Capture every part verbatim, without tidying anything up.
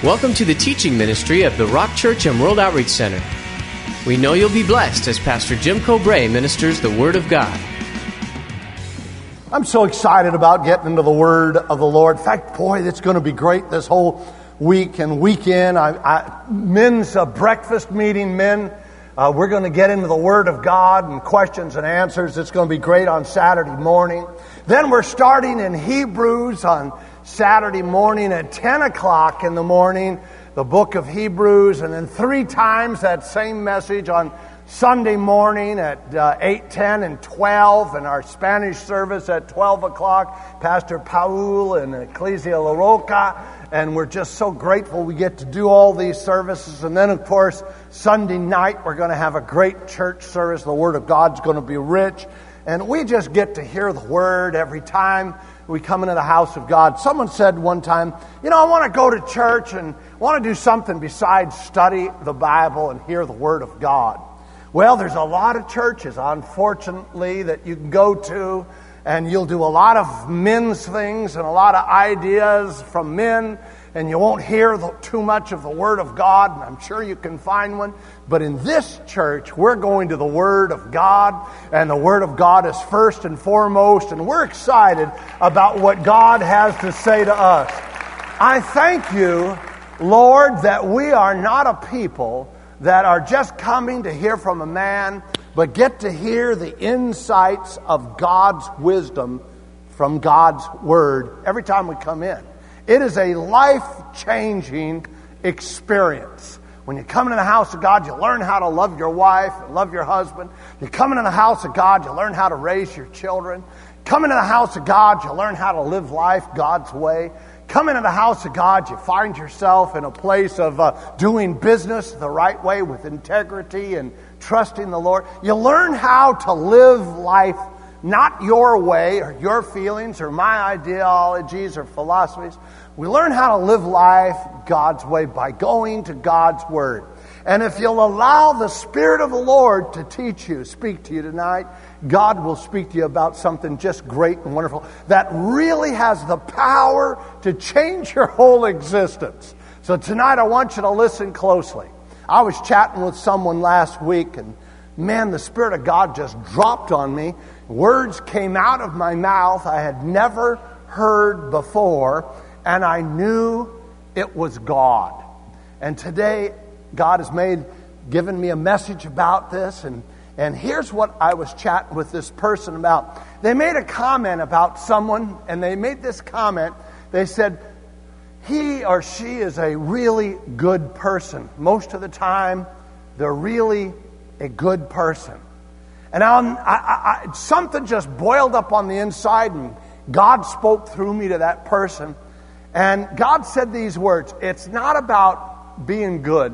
Welcome to the teaching ministry of the Rock Church and World Outreach Center. We know you'll be blessed as Pastor Jim Cobray ministers the Word of God. I'm so excited about getting into the Word of the Lord. In fact, boy, it's going to be great this whole week and weekend. I, I, men's uh, breakfast meeting, men. Uh, we're going to get into the Word of God and questions and answers. It's going to be great on Saturday morning. Then we're starting in Hebrews on Saturday morning at ten o'clock in the morning, the book of Hebrews, and then three times that same message on Sunday morning at uh, eight, ten, and twelve, and our Spanish service at twelve o'clock, Pastor Paul and Ecclesia La Roca, and we're just so grateful we get to do all these services. And then, of course, Sunday night we're going to have a great church service. The Word of God's going to be rich, and we just get to hear the Word every time we come into the house of God. Someone said one time, you know, I want to go to church and want to do something besides study the Bible and hear the Word of God. Well, there's a lot of churches, unfortunately, that you can go to, and you'll do a lot of men's things and a lot of ideas from men, and you won't hear the, too much of the Word of God, and I'm sure you can find one. But in this church, we're going to the Word of God, and the Word of God is first and foremost, and we're excited about what God has to say to us. I thank you, Lord, that we are not a people that are just coming to hear from a man, but get to hear the insights of God's wisdom from God's Word every time we come in. It is a life-changing experience. When you come into the house of God, you learn how to love your wife, love your husband. You come into the house of God, you learn how to raise your children. Come into the house of God, you learn how to live life God's way. Come into the house of God, you find yourself in a place of uh, doing business the right way with integrity and trusting the Lord. You learn how to live life not your way or your feelings or my ideologies or philosophies. We learn how to live life God's way by going to God's Word. And if you'll allow the Spirit of the Lord to teach you, speak to you tonight, God will speak to you about something just great and wonderful that really has the power to change your whole existence. So tonight I want you to listen closely. I was chatting with someone last week, and man, the Spirit of God just dropped on me. Words came out of my mouth I had never heard before, and I knew it was God. And today, God has made, given me a message about this, and, and here's what I was chatting with this person about. They made a comment about someone, and they made this comment. They said, he or she is a really good person. Most of the time, they're really a good person. And I, I, I, something just boiled up on the inside, and God spoke through me to that person. And God said these words, it's not about being good.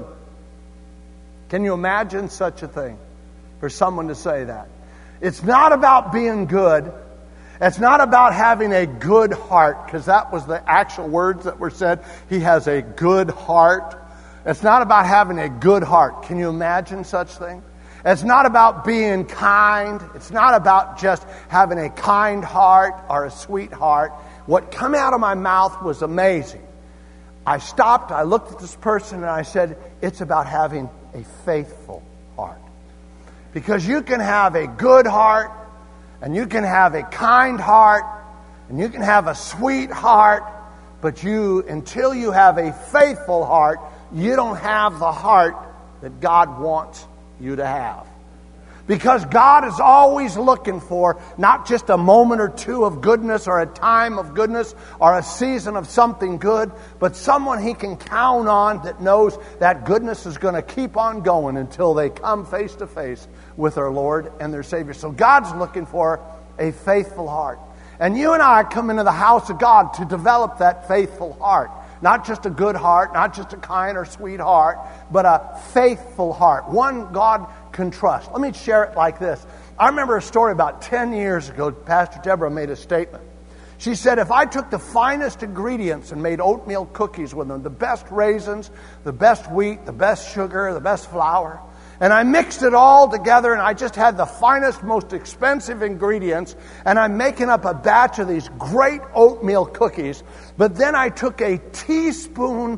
Can you imagine such a thing for someone to say that? It's not about being good. It's not about having a good heart, because that was the actual words that were said. He has a good heart. It's not about having a good heart. Can you imagine such thing? It's not about being kind. It's not about just having a kind heart or a sweet heart. What came out of my mouth was amazing. I stopped, I looked at this person, and I said, it's about having a faithful heart. Because you can have a good heart, and you can have a kind heart, and you can have a sweet heart, but you, until you have a faithful heart, you don't have the heart that God wants you to have. Because God is always looking for not just a moment or two of goodness or a time of goodness or a season of something good, but someone He can count on that knows that goodness is going to keep on going until they come face to face with their Lord and their Savior. So God's looking for a faithful heart. And you and I come into the house of God to develop that faithful heart. Not just a good heart, not just a kind or sweet heart, but a faithful heart. One God can trust. Let me share it like this. I remember a story about ten years ago. Pastor Deborah made a statement. She said, if I took the finest ingredients and made oatmeal cookies with them, the best raisins, the best wheat, the best sugar, the best flour, and I mixed it all together, and I just had the finest, most expensive ingredients, and I'm making up a batch of these great oatmeal cookies. But then I took a teaspoon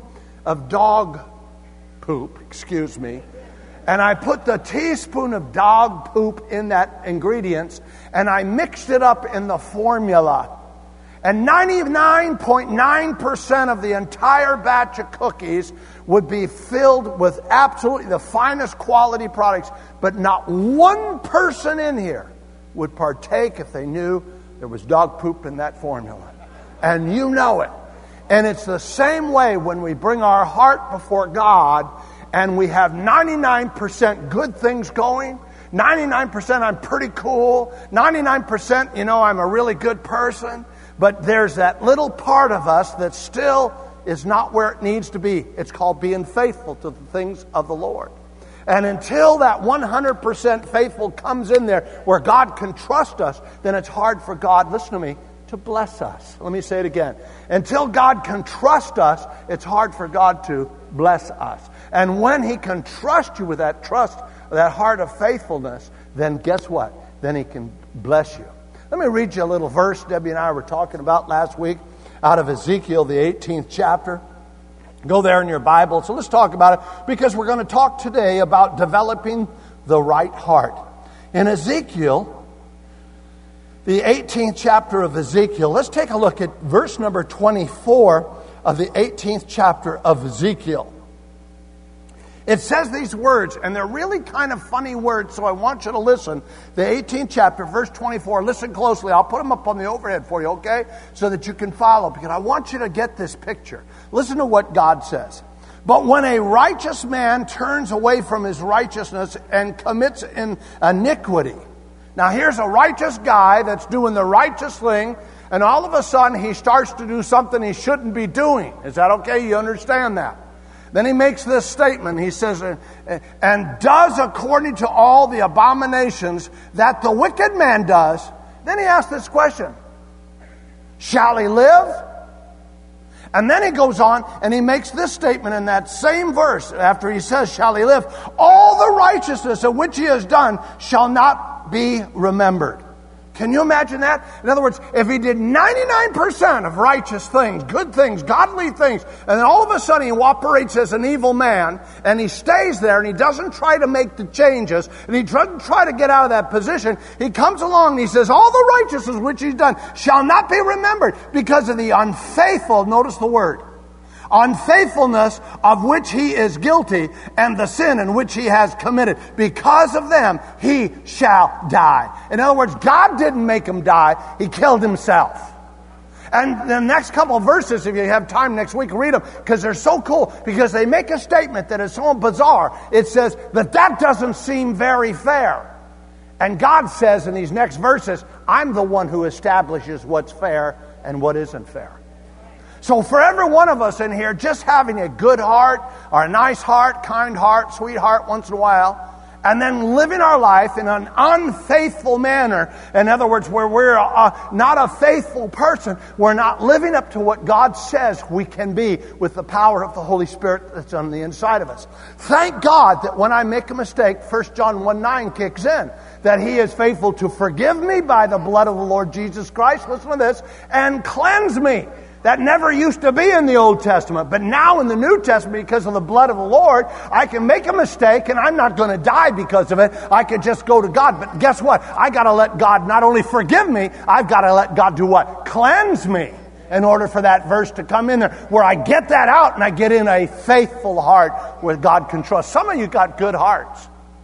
of dog poop, excuse me, and I put the teaspoon of dog poop in that ingredients, and I mixed it up in the formula. And ninety-nine point nine percent of the entire batch of cookies would be filled with absolutely the finest quality products, but not one person in here would partake if they knew there was dog poop in that formula. And you know it. And it's the same way when we bring our heart before God and we have ninety-nine percent good things going, ninety-nine percent I'm pretty cool, ninety-nine percent, you know, I'm a really good person. But there's that little part of us that still is not where it needs to be. It's called being faithful to the things of the Lord. And until that one hundred percent faithful comes in there where God can trust us, then it's hard for God, listen to me, to bless us. Let me say it again. Until God can trust us, it's hard for God to bless us. And when He can trust you with that trust, that heart of faithfulness, then guess what? Then He can bless you. Let me read you a little verse Debbie and I were talking about last week out of Ezekiel, the eighteenth chapter. Go there in your Bible. So let's talk about it because we're going to talk today about developing the right heart. In Ezekiel, the eighteenth chapter of Ezekiel, let's take a look at verse number twenty-four of the eighteenth chapter of Ezekiel. It says these words, and they're really kind of funny words, so I want you to listen. The eighteenth chapter, verse twenty-four, listen closely. I'll put them up on the overhead for you, okay? So that you can follow, because I want you to get this picture. Listen to what God says. But when a righteous man turns away from his righteousness and commits in iniquity. Now here's a righteous guy that's doing the righteous thing, and all of a sudden he starts to do something he shouldn't be doing. Is that okay? You understand that? Then he makes this statement. He says, and does according to all the abominations that the wicked man does. Then he asks this question, shall he live? And then he goes on and he makes this statement in that same verse after he says, shall he live? All the righteousness of which he has done shall not be remembered. Can you imagine that? In other words, if he did ninety-nine percent of righteous things, good things, godly things, and then all of a sudden he operates as an evil man, and he stays there, and he doesn't try to make the changes, and he doesn't try to get out of that position, he comes along and he says, all the righteousness which he's done shall not be remembered because of the unfaithful, notice the word, unfaithfulness of which he is guilty and the sin in which he has committed. Because of them, he shall die. In other words, God didn't make him die. He killed himself. And the next couple of verses, if you have time next week, read them because they're so cool because they make a statement that is so bizarre. It says that that doesn't seem very fair. And God says in these next verses, I'm the one who establishes what's fair and what isn't fair. So for every one of us in here, just having a good heart, or a nice heart, kind heart, sweet heart once in a while, and then living our life in an unfaithful manner, in other words, where we're uh, not a faithful person, we're not living up to what God says we can be with the power of the Holy Spirit that's on the inside of us. Thank God that when I make a mistake, First John one nine kicks in, that He is faithful to forgive me by the blood of the Lord Jesus Christ, listen to this, and cleanse me. That never used to be in the Old Testament. But now in the New Testament, because of the blood of the Lord, I can make a mistake and I'm not going to die because of it. I can just go to God. But guess what? I got to let God not only forgive me, I've got to let God do what? Cleanse me. In order for that verse to come in there, where I get that out and I get in a faithful heart where God can trust. Some of you got good hearts.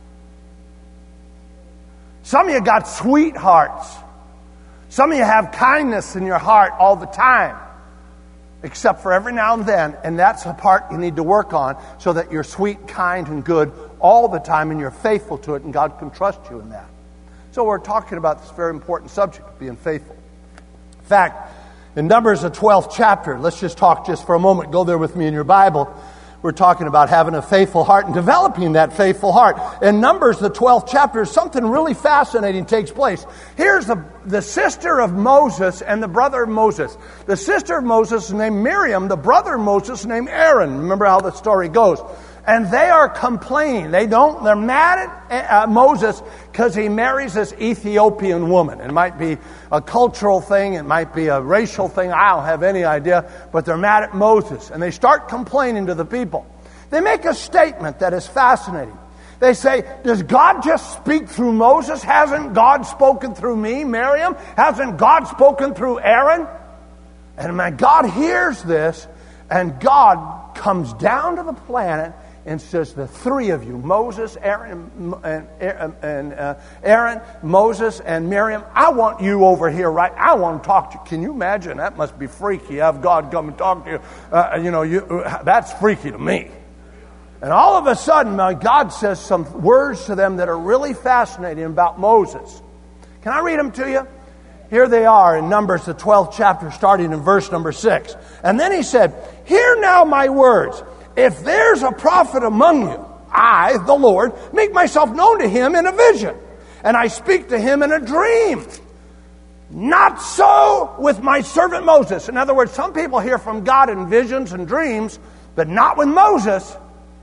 Some of you got sweet hearts. Some of you have kindness in your heart all the time. Except for every now and then, and that's the part you need to work on so that you're sweet, kind, and good all the time, and you're faithful to it, and God can trust you in that. So we're talking about this very important subject of being faithful. In fact, in Numbers, the twelfth chapter, let's just talk just for a moment. Go there with me in your Bible. We're talking about having a faithful heart and developing that faithful heart. In Numbers, the twelfth chapter, something really fascinating takes place. Here's the, the sister of Moses and the brother of Moses. The sister of Moses is named Miriam, the brother of Moses is named Aaron. Remember how the story goes. And they are complaining. They don't, they're mad at uh, Moses because he marries this Ethiopian woman. It might be a cultural thing. It might be a racial thing. I don't have any idea. But they're mad at Moses. And they start complaining to the people. They make a statement that is fascinating. They say, does God just speak through Moses? Hasn't God spoken through me, Miriam? Hasn't God spoken through Aaron? And man, God hears this, and God comes down to the planet and says, the three of you, Moses, Aaron, and, and uh, Aaron, Moses, and Miriam, I want you over here, right? I want to talk to you. Can you imagine? That must be freaky. Have God come and talk to you. Uh, you know, you, uh, that's freaky to me. And all of a sudden, uh, God says some words to them that are really fascinating about Moses. Can I read them to you? Here they are in Numbers, the twelfth chapter, starting in verse number six. And then he said, hear now my words. If there's a prophet among you, I, the Lord, make myself known to him in a vision, and I speak to him in a dream. Not so with my servant Moses. In other words, some people hear from God in visions and dreams, but not with Moses.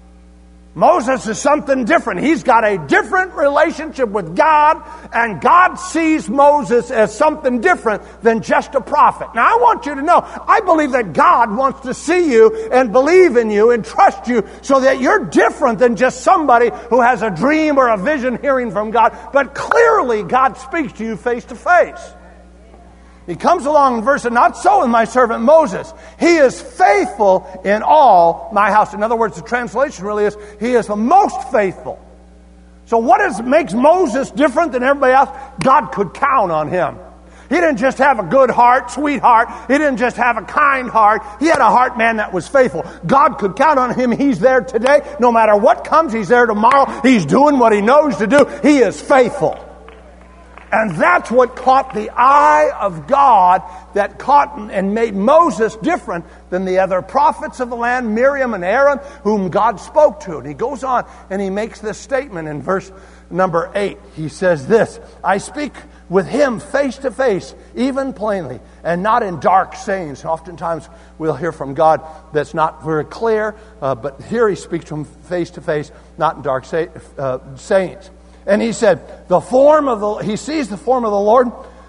Moses is something different. He's got a different relationship with God, and God sees Moses as something different than just a prophet. Now, I want you to know, I believe that God wants to see you and believe in you and trust you so that you're different than just somebody who has a dream or a vision hearing from God. But clearly, God speaks to you face to face. He comes along in verse, and not so with my servant Moses. He is faithful in all my house. In other words, the translation really is, he is the most faithful. So what is, makes Moses different than everybody else? God could count on him. He didn't just have a good heart, sweet heart. He didn't just have a kind heart. He had a heart, man, that was faithful. God could count on him. He's there today. No matter what comes, he's there tomorrow. He's doing what he knows to do. He is faithful. And that's what caught the eye of God, that caught and made Moses different than the other prophets of the land, Miriam and Aaron, whom God spoke to. And he goes on and he makes this statement in verse number eight. He says this, I speak with him face to face, even plainly, and not in dark sayings. Oftentimes we'll hear from God that's not very clear, uh, but here he speaks to him face to face, not in dark say, uh, sayings. And he said, the form of the, he sees the form of the Lord.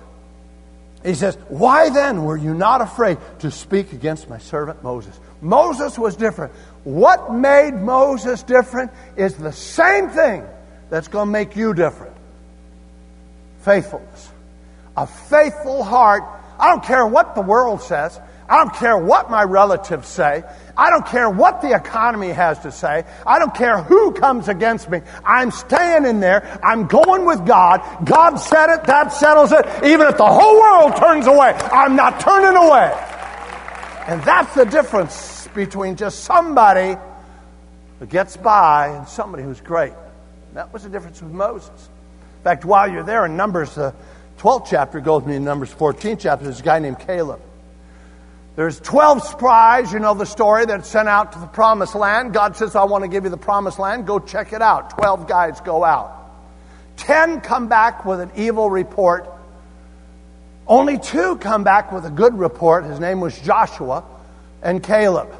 He says, why then were you not afraid to speak against my servant Moses? Moses was different. What made Moses different is the same thing that's going to make you different. Faithfulness. A faithful heart. I don't care what the world says. I don't care what my relatives say. I don't care what the economy has to say. I don't care who comes against me. I'm staying in there. I'm going with God. God said it. That settles it. Even if the whole world turns away, I'm not turning away. And that's the difference between just somebody who gets by and somebody who's great. That was the difference with Moses. In fact, while you're there in Numbers, the twelfth chapter goes into Numbers fourteenth chapter. There's a guy named Caleb. There's twelve spies, you know the story, that sent out to the promised land. God says, I want to give you the promised land. Go check it out. twelve guys go out. ten come back with an evil report. Only two come back with a good report. His name was Joshua and Caleb.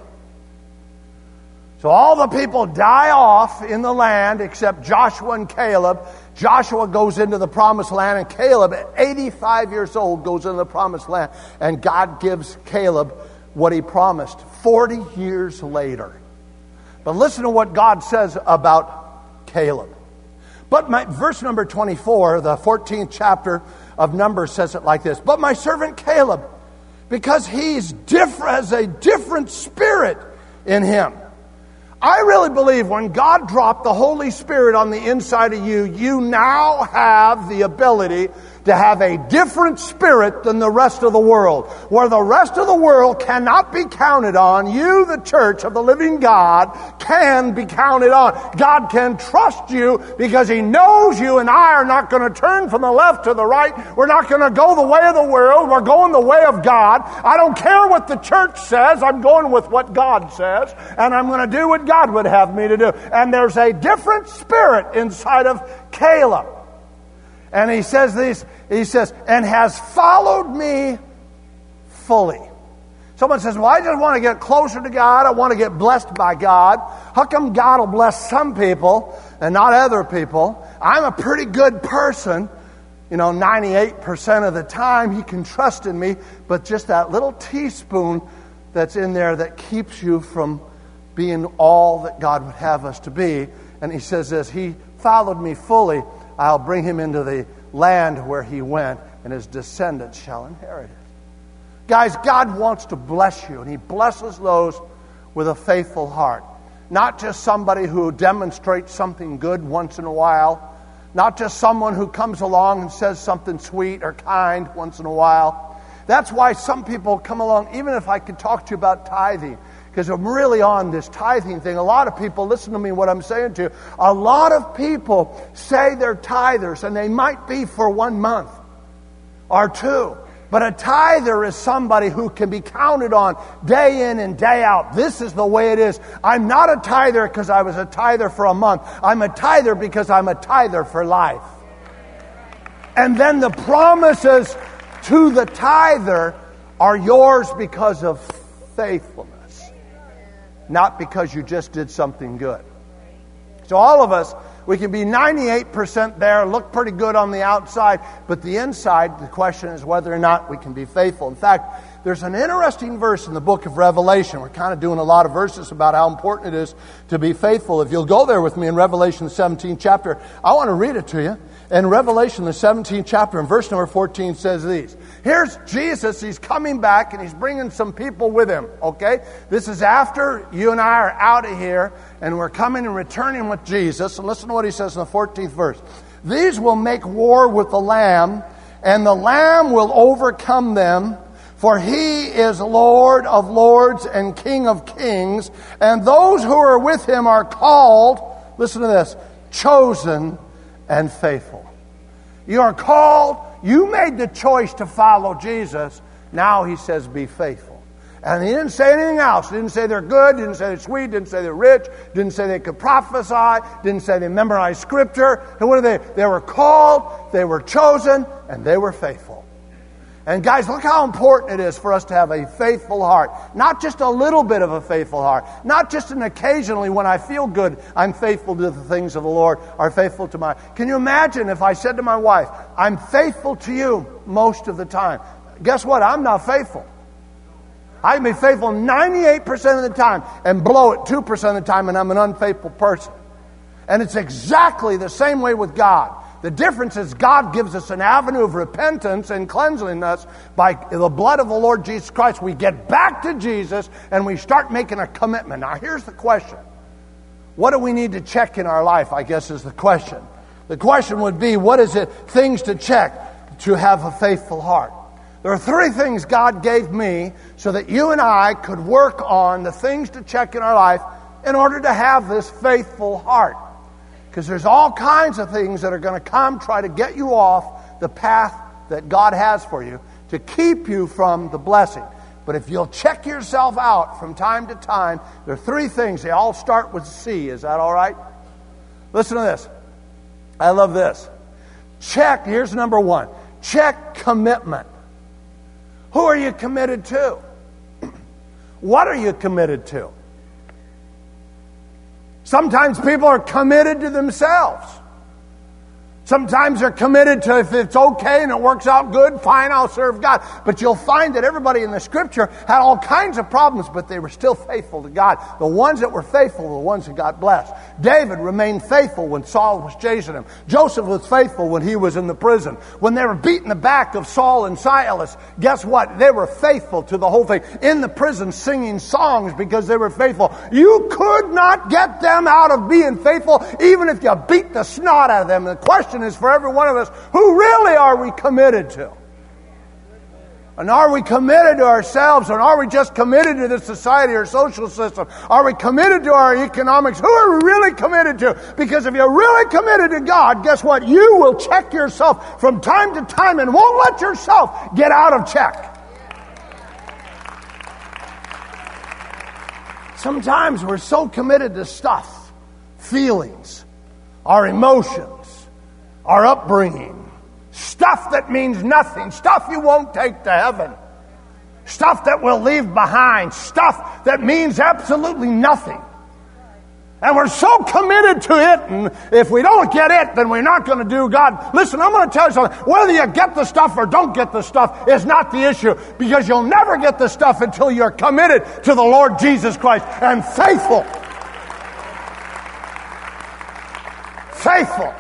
So all the people die off in the land except Joshua and Caleb. Joshua goes into the promised land, and Caleb, at eighty-five years old, goes into the promised land. And God gives Caleb what he promised forty years later. But listen to what God says about Caleb. But my, verse number twenty-four, the fourteenth chapter of Numbers, says it like this. But my servant Caleb, because he's different, has a different spirit in him. I really believe when God dropped the Holy Spirit on the inside of you, you now have the ability to have a different spirit than the rest of the world. Where the rest of the world cannot be counted on, you, the church of the living God, can be counted on. God can trust you because He knows you and I are not going to turn from the left to the right. We're not going to go the way of the world. We're going the way of God. I don't care what the church says. I'm going with what God says. And I'm going to do what God would have me to do. And there's a different spirit inside of Caleb. And he says this, he says, and has followed me fully. So Someone says, well, I just want to get closer to God. I want to get blessed by God. How come God will bless some people and not other people? I'm a pretty good person. You know, ninety-eight percent of the time He can trust in me, but just that little teaspoon that's in there that keeps you from being all that God would have us to be. And He says this, He followed me fully. I'll bring him into the land where he went, and his descendants shall inherit it. Guys, God wants to bless you, and He blesses those with a faithful heart. Not just somebody who demonstrates something good once in a while. Not just someone who comes along and says something sweet or kind once in a while. That's why some people come along, even if I could talk to you about tithing, because I'm really on this tithing thing. A lot of people, listen to me what I'm saying to you, a lot of people say they're tithers, and they might be for one month or two. But a tither is somebody who can be counted on day in and day out. This is the way it is. I'm not a tither because I was a tither for a month. I'm a tither because I'm a tither for life. And then the promises to the tither are yours because of faithfulness, not because you just did something good. So all of us, we can be ninety-eight percent there, look pretty good on the outside, but the inside, the question is whether or not we can be faithful. In fact, there's an interesting verse in the book of Revelation. We're kind of doing a lot of verses about how important it is to be faithful. If you'll go there with me in Revelation, the seventeenth chapter, I want to read it to you. In Revelation, the seventeenth chapter, and verse number fourteen says these. Here's Jesus. He's coming back, and He's bringing some people with Him, okay? This is after you and I are out of here, and we're coming and returning with Jesus. And listen to what He says in the fourteenth verse. These will make war with the Lamb, and the Lamb will overcome them, for He is Lord of lords and King of kings, and those who are with Him are called, listen to this, chosen and faithful. You are called, you made the choice to follow Jesus. Now He says be faithful. And He didn't say anything else. He didn't say they're good, didn't say they're sweet, didn't say they're rich, didn't say they could prophesy, didn't say they memorized scripture. And what are they? They were called, they were chosen, and they were faithful. And guys, look how important it is for us to have a faithful heart. Not just a little bit of a faithful heart. Not just an occasionally when I feel good, I'm faithful to the things of the Lord, or faithful to my... Can you imagine if I said to my wife, I'm faithful to you most of the time. Guess what? I'm not faithful. I can be faithful ninety-eight percent of the time and blow it two percent of the time, and I'm an unfaithful person. And it's exactly the same way with God. The difference is God gives us an avenue of repentance and cleansing us by the blood of the Lord Jesus Christ. We get back to Jesus and we start making a commitment. Now here's the question. What do we need to check in our life, I guess is the question. The question would be, what is it, things to check to have a faithful heart? There are three things God gave me so that you and I could work on the things to check in our life in order to have this faithful heart. Because there's all kinds of things that are going to come try to get you off the path that God has for you to keep you from the blessing. But if you'll check yourself out from time to time, there are three things. They all start with C. Is that all right? Listen to this. I love this. Check. Here's number one. Check commitment. Who are you committed to? What are you committed to? Sometimes people are committed to themselves. Sometimes they're committed to, if it's okay and it works out good, fine, I'll serve God. But you'll find that everybody in the Scripture had all kinds of problems, but they were still faithful to God. The ones that were faithful were the ones that got blessed. David remained faithful when Saul was chasing him. Joseph was faithful when he was in the prison. When they were beating the back of Saul and Silas, guess what? They were faithful to the whole thing. In the prison singing songs because they were faithful. You could not get them out of being faithful even if you beat the snot out of them. The question is for every one of us, who really are we committed to? And are we committed to ourselves, or are we just committed to the society or social system? Are we committed to our economics? Who are we really committed to? Because if you're really committed to God, guess what? You will check yourself from time to time and won't let yourself get out of check. Sometimes we're so committed to stuff, feelings, our emotions, our upbringing, stuff that means nothing, stuff you won't take to heaven. stuff that we'll leave behind, stuff that means absolutely nothing. And we're so committed to it, and if we don't get it, then we're not going to do God. Listen, I'm going to tell you something. Whether you get the stuff or don't get the stuff is not the issue, because you'll never get the stuff until you're committed to the Lord Jesus Christ and faithful. Faithful.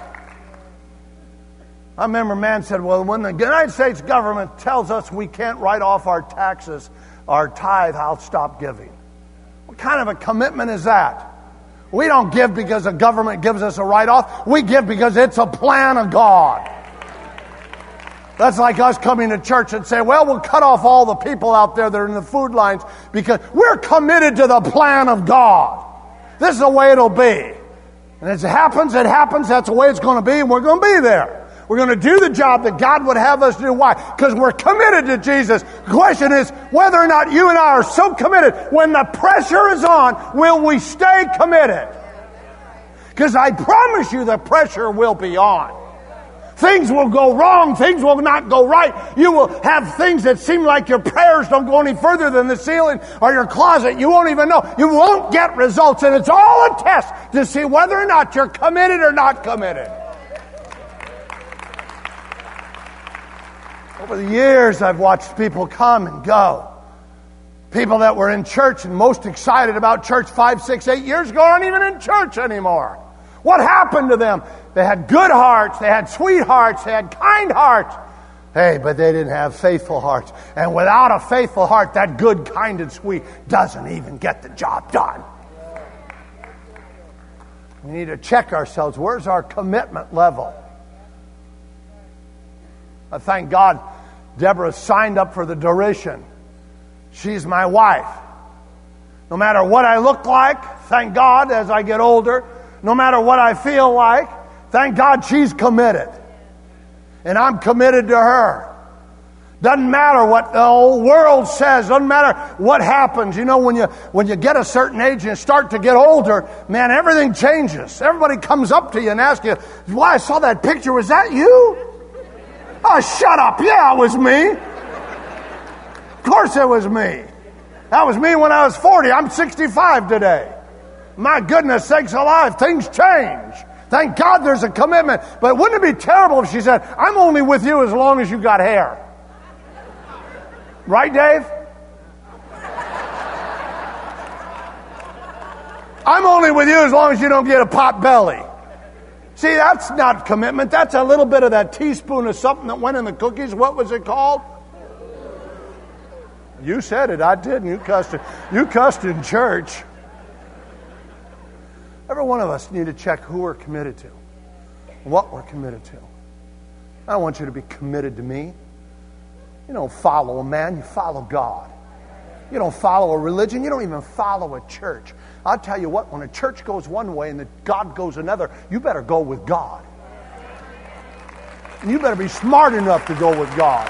I remember a man said, well, when the United States government tells us we can't write off our taxes, our tithe, I'll stop giving. What kind of a commitment is that? We don't give because the government gives us a write-off. We give because it's a plan of God. That's like us coming to church and saying, well, we'll cut off all the people out there that are in the food lines because we're committed to the plan of God. This is the way it'll be. And as it happens, it happens. That's the way it's going to be, and we're going to be there. We're going to do the job that God would have us do. Why? Because we're committed to Jesus. The question is whether or not you and I are so committed. When the pressure is on, will we stay committed? Because I promise you the pressure will be on. Things will go wrong. Things will not go right. You will have things that seem like your prayers don't go any further than the ceiling or your closet. You won't even know. You won't get results. And it's all a test to see whether or not you're committed or not committed. Over the years, I've watched people come and go. People that were in church and most excited about church five, six, eight years ago aren't even in church anymore. What happened to them? They had good hearts. They had sweet hearts. They had kind hearts. Hey, but they didn't have faithful hearts. And without a faithful heart, that good, kind, and sweet doesn't even get the job done. We need to check ourselves. Where's our commitment level? I thank God Deborah signed up for the duration. She's my wife. No matter what I look like, thank God as I get older, no matter what I feel like, thank God she's committed. And I'm committed to her. Doesn't matter what the whole world says. Doesn't matter what happens. You know, when you when you get a certain age and start to get older, man, everything changes. Everybody comes up to you and asks you, "Why, I saw that picture. Was that you?" "Oh, shut up. Yeah, it was me. Of course it was me. That was me when I was forty. I'm sixty-five today. My goodness sakes alive, things change. Thank God there's a commitment. But wouldn't it be terrible if she said, I'm only with you as long as you got hair? Right, Dave? I'm only with you as long as you don't get a pot belly. See, that's not commitment. That's a little bit of that teaspoon of something that went in the cookies. What was it called? You said it. I didn't. You cussed it. You cussed in church. Every one of us need to check who we're committed to, what we're committed to. I don't want you to be committed to me. You don't follow a man. You follow God. You don't follow a religion. You don't even follow a church. I'll tell you what, when a church goes one way and the God goes another, you better go with God. And you better be smart enough to go with God.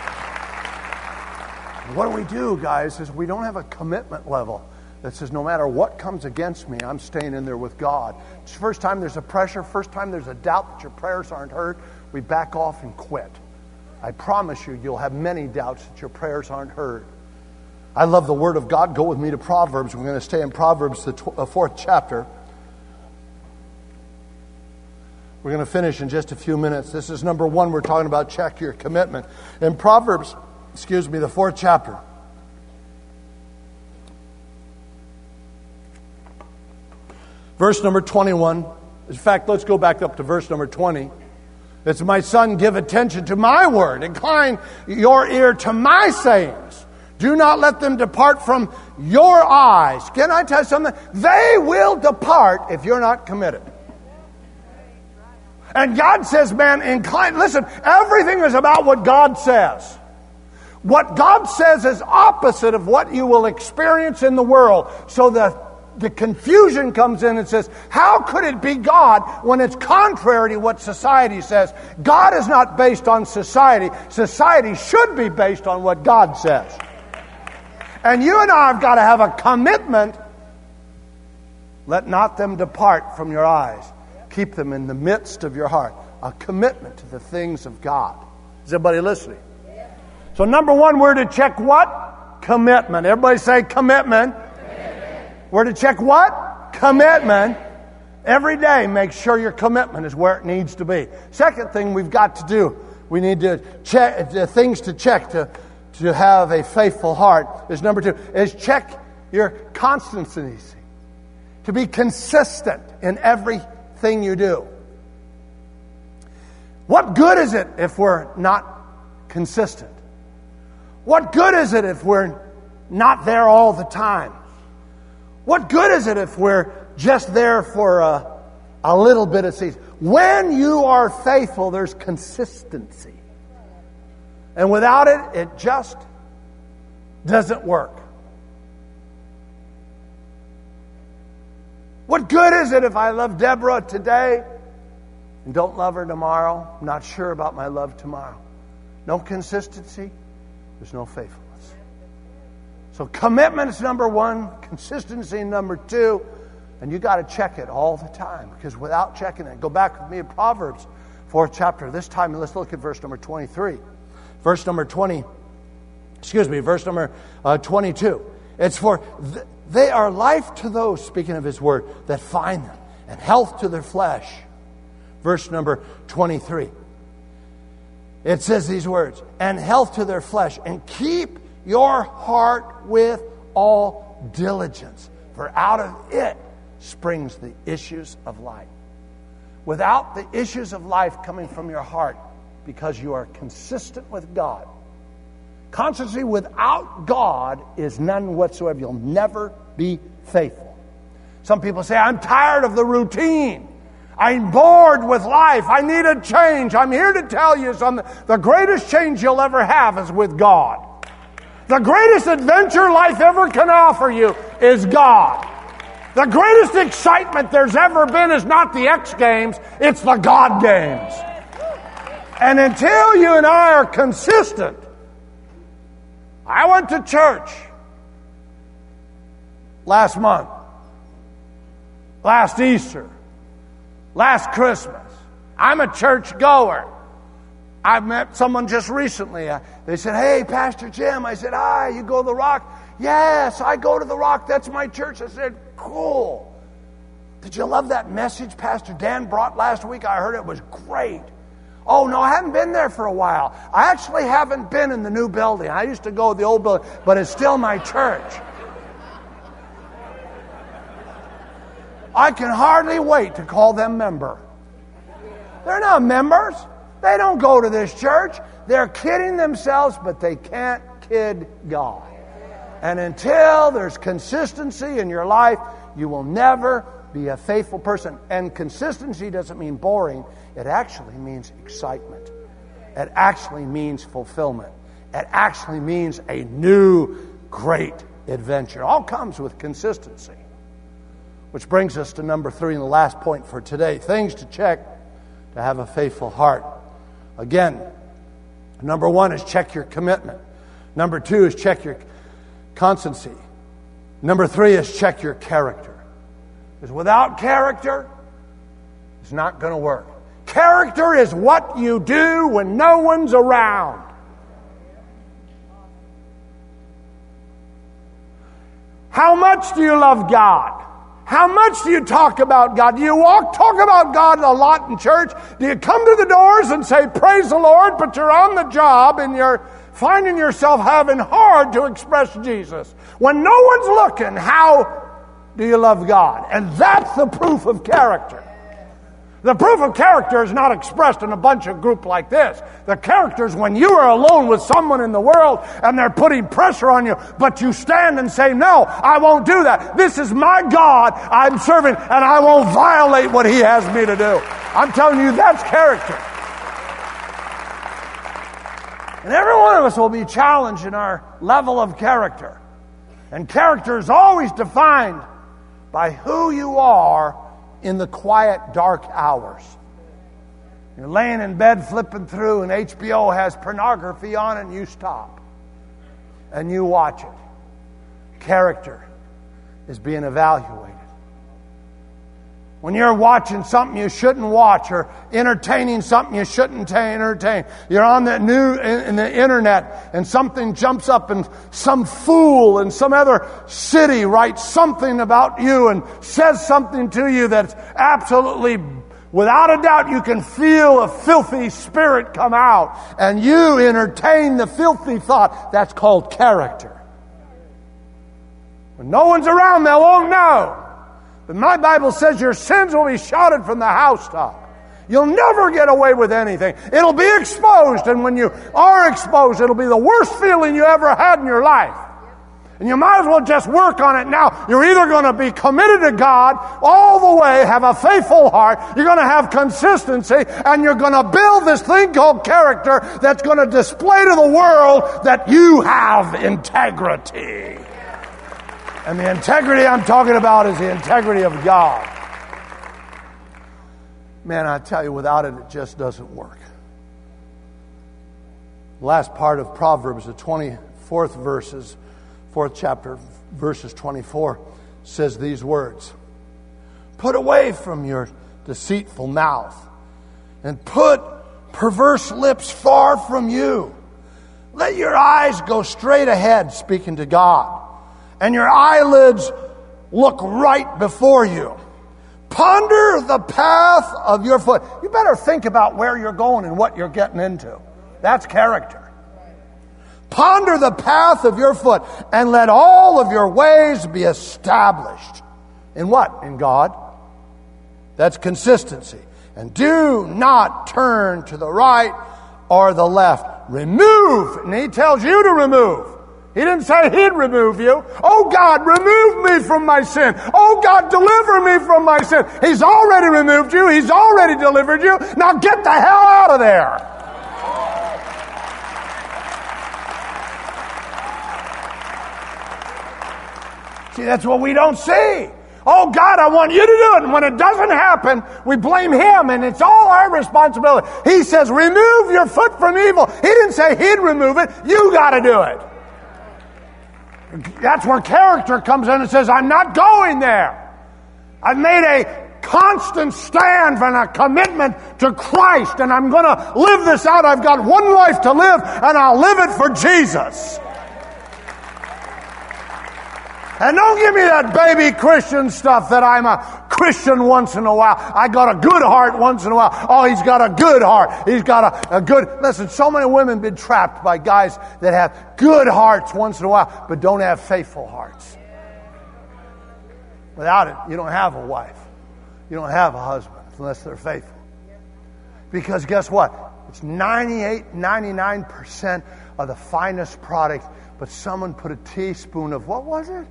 And what do we do, guys, is we don't have a commitment level that says no matter what comes against me, I'm staying in there with God. It's the first time there's a pressure, first time there's a doubt that your prayers aren't heard, we back off and quit. I promise you, you'll have many doubts that your prayers aren't heard. I love the Word of God. Go with me to Proverbs. We're going to stay in Proverbs, the tw- uh, fourth chapter. We're going to finish in just a few minutes. This is number one. We're talking about check your commitment. In Proverbs, excuse me, the fourth chapter. Verse number twenty-one. In fact, let's go back up to verse number twenty. It's, my son, give attention to my word. Incline your ear to my sayings. Do not let them depart from your eyes. Can I tell you something? They will depart if you're not committed. And God says, man, incline. Listen, everything is about what God says. What God says is opposite of what you will experience in the world. So the, the confusion comes in and says, how could it be God when it's contrary to what society says? God is not based on society. Society should be based on what God says. And you and I have got to have a commitment. Let not them depart from your eyes. Keep them in the midst of your heart. A commitment to the things of God. Is everybody listening? So number one, we're to check what? commitment. Everybody say commitment. Commitment. We're to check what? Commitment. Every day, make sure your commitment is where it needs to be. Second thing we've got to do, we need to check, uh, things to check to, to have a faithful heart is number two, is check your constancy. To be consistent in everything you do. What good is it if we're not consistent? What good is it if we're not there all the time? What good is it if we're just there for a, a little bit of season? When you are faithful, there's consistency. And without it, it just doesn't work. What good is it if I love Deborah today and don't love her tomorrow? I'm not sure about my love tomorrow. No consistency, there's no faithfulness. So commitment is number one, consistency number two, and you got to check it all the time, because without checking it, go back with me to Proverbs, fourth chapter. This time, let's look at verse number twenty-three. Verse number twenty, excuse me, verse number uh, twenty-two. It's for th- they are life to those, speaking of His word, that find them, and health to their flesh. Verse number twenty-three. It says these words, and health to their flesh, and keep your heart with all diligence, for out of it springs the issues of life. Without the issues of life coming from your heart, because you are consistent with God. Constancy without God is none whatsoever. You'll never be faithful. Some people say, I'm tired of the routine. I'm bored with life. I need a change. I'm here to tell you something. The greatest change you'll ever have is with God. The greatest adventure life ever can offer you is God. The greatest excitement there's ever been is not the X Games, it's the God Games. And until you and I are consistent, I went to church last month, last Easter, last Christmas. I'm a church goer. I met someone just recently. They said, hey, Pastor Jim. I said, ah, you go to the Rock? Yes, I go to the Rock. That's my church. I said, cool. Did you love that message Pastor Dan brought last week? I heard it was great. Oh, no, I haven't been there for a while. I actually haven't been in the new building. I used to go to the old building, but it's still my church. I can hardly wait to call them member. They're not members. They don't go to this church. They're kidding themselves, but they can't kid God. And until there's consistency in your life, you will never be a faithful person. And consistency doesn't mean boring. It actually means excitement. It actually means fulfillment. It actually means a new, great adventure. It all comes with consistency. Which brings us to number three and the last point for today. Things to check to have a faithful heart. Again, number one is check your commitment. Number two is check your constancy. Number three is check your character. Because without character, it's not going to work. Character is what you do when no one's around. How much do you love God? How much do you talk about God? Do you walk, talk about God a lot in church? Do you come to the doors and say, praise the Lord, but you're on the job and you're finding yourself having hard to express Jesus? When no one's looking, how do you love God? And that's the proof of character. The proof of character is not expressed in a bunch of group like this. The character is when you are alone with someone in the world and they're putting pressure on you, but you stand and say, no, I won't do that. This is my God I'm serving, and I won't violate what He has me to do. I'm telling you, that's character. And every one of us will be challenged in our level of character. And character is always defined by who you are in the quiet, dark hours. You're laying in bed flipping through and H B O has pornography on it and you stop. And you watch it. Character is being evaluated. When you're watching something you shouldn't watch, or entertaining something you shouldn't entertain. You're on the new in the internet and something jumps up and some fool in some other city writes something about you and says something to you that's absolutely, without a doubt, you can feel a filthy spirit come out and you entertain the filthy thought. That's called character. When no one's around, they won't know. But my Bible says your sins will be shouted from the housetop. You'll never get away with anything. It'll be exposed, and when you are exposed, it'll be the worst feeling you ever had in your life. And you might as well just work on it now. You're either going to be committed to God all the way, have a faithful heart, you're going to have consistency, and you're going to build this thing called character that's going to display to the world that you have integrity. And the integrity I'm talking about is the integrity of God. Man, I tell you, without it, it just doesn't work. The last part of Proverbs, the twenty-fourth verses, fourth chapter, verses twenty-four, says these words. Put away from your deceitful mouth and put perverse lips far from you. Let your eyes go straight ahead, speaking to God, and your eyelids look right before you. Ponder the path of your foot. You better think about where you're going and what you're getting into. That's character. Ponder the path of your foot and let all of your ways be established. In what? In God. That's consistency. And do not turn to the right or the left. Remove. And he tells you to remove. He didn't say he'd remove you. Oh God, remove me from my sin. Oh God, deliver me from my sin. He's already removed you. He's already delivered you. Now get the hell out of there. See, that's what we don't see. Oh God, I want you to do it. And when it doesn't happen, we blame him, and it's all our responsibility. He says, remove your foot from evil. He didn't say he'd remove it. You got to do it. That's where character comes in and says, I'm not going there. I've made a constant stand and a commitment to Christ, and I'm going to live this out. I've got one life to live, and I'll live it for Jesus. And don't give me that baby Christian stuff that I'm a Christian once in a while. I got a good heart once in a while. Oh, he's got a good heart. He's got a, a good... Listen, so many women have been trapped by guys that have good hearts once in a while, but don't have faithful hearts. Without it, you don't have a wife. You don't have a husband unless they're faithful. Because guess what? It's ninety-eight, ninety-nine percent of the finest product, but someone put a teaspoon of... What was it?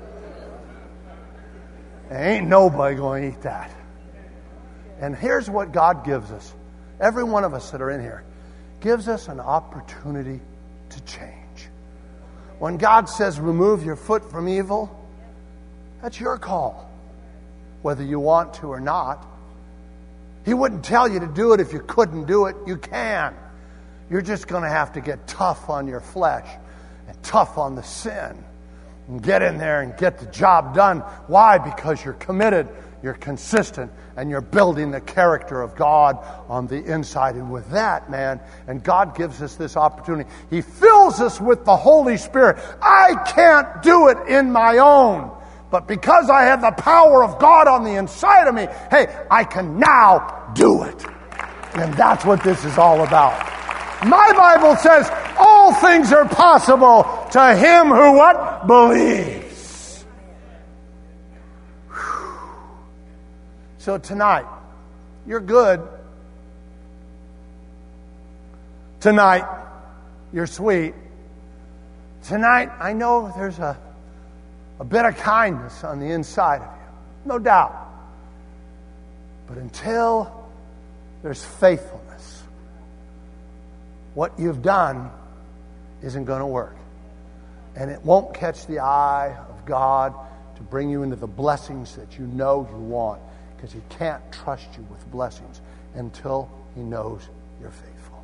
Ain't nobody going to eat that. And here's what God gives us. Every one of us that are in here gives us an opportunity to change. When God says, remove your foot from evil, that's your call, whether you want to or not. He wouldn't tell you to do it if you couldn't do it. You can. You're just going to have to get tough on your flesh and tough on the sin. And get in there and get the job done. Why? Because you're committed, you're consistent, and you're building the character of God on the inside. And with that, man, and God gives us this opportunity. He fills us with the Holy Spirit. I can't do it in my own. But because I have the power of God on the inside of me, hey, I can now do it. And that's what this is all about. My Bible says all things are possible to him who what? Believes. Whew. So tonight, you're good. Tonight, you're sweet. Tonight, I know there's a, a bit of kindness on the inside of you. No doubt. But until there's faithfulness, what you've done isn't going to work. And it won't catch the eye of God to bring you into the blessings that you know you want, because he can't trust you with blessings until he knows you're faithful.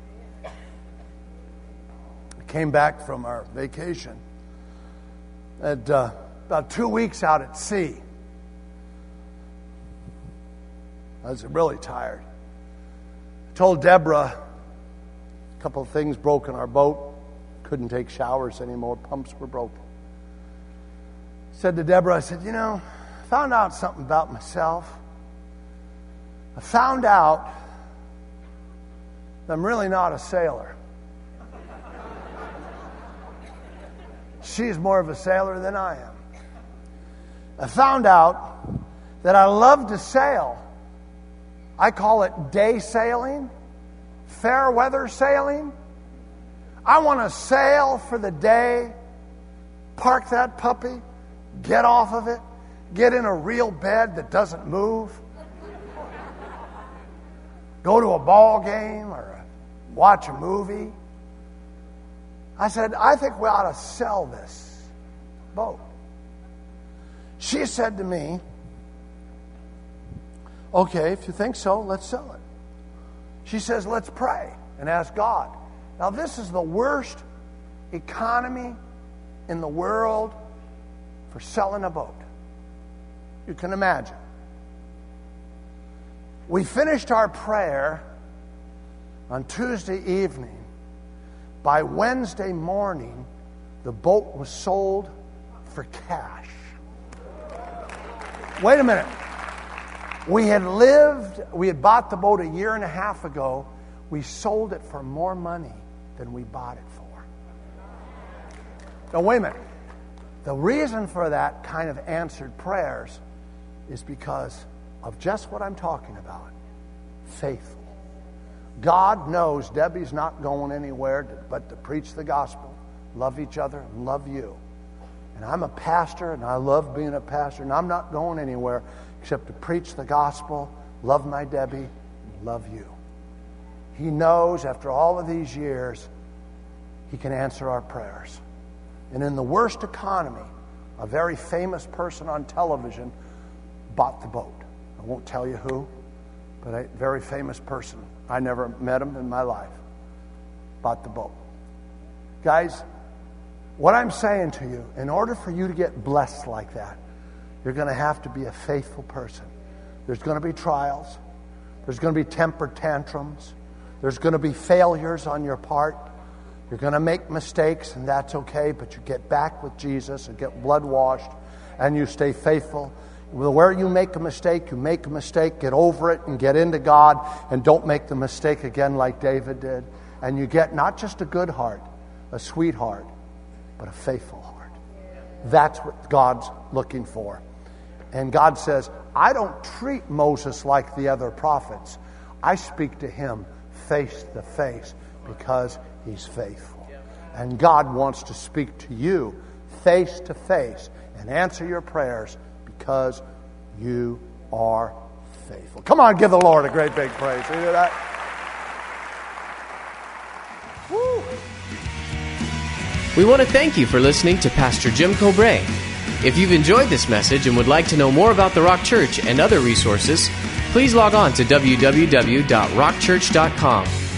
We came back from our vacation at uh, about two weeks out at sea. I was really tired. I told Deborah a couple of things broke in our boat. Couldn't take showers anymore. Pumps were broken. I said to Deborah, I said, you know, I found out something about myself. I found out that I'm really not a sailor. She's more of a sailor than I am. I found out that I love to sail. I call it day sailing, fair weather sailing. I want to sail for the day, park that puppy, get off of it, get in a real bed that doesn't move, go to a ball game or watch a movie. I said, I think we ought to sell this boat. She said to me, okay, if you think so, let's sell it. She says, let's pray and ask God. Now, this is the worst economy in the world for selling a boat. You can imagine. We finished our prayer on Tuesday evening. By Wednesday morning, the boat was sold for cash. Wait a minute. We had lived, we had bought the boat a year and a half ago. We sold it for more money than we bought it for. Now, wait a minute. The reason for that kind of answered prayers is because of just what I'm talking about. Faithful. God knows Debbie's not going anywhere to, but to preach the gospel, love each other, and love you. And I'm a pastor, and I love being a pastor, and I'm not going anywhere except to preach the gospel, love my Debbie, and love you. He knows after all of these years, He can answer our prayers. And in the worst economy, a very famous person on television bought the boat. I won't tell you who, but a very famous person. I never met him in my life. Bought the boat. Guys, what I'm saying to you, in order for you to get blessed like that, you're going to have to be a faithful person. There's going to be trials. There's going to be temper tantrums. There's going to be failures on your part. You're going to make mistakes, and that's okay, but you get back with Jesus and get blood washed, and you stay faithful. Where you make a mistake, you make a mistake, get over it and get into God, and don't make the mistake again like David did. And you get not just a good heart, a sweet heart, but a faithful heart. That's what God's looking for. And God says, I don't treat Moses like the other prophets. I speak to him face to face because he's faithful. And God wants to speak to you face to face and answer your prayers because you are faithful. Come on, give the Lord a great big praise. You hear that? Woo. We want to thank you for listening to Pastor Jim Cobrae. If you've enjoyed this message and would like to know more about the Rock Church and other resources, please log on to w w w dot rock church dot com.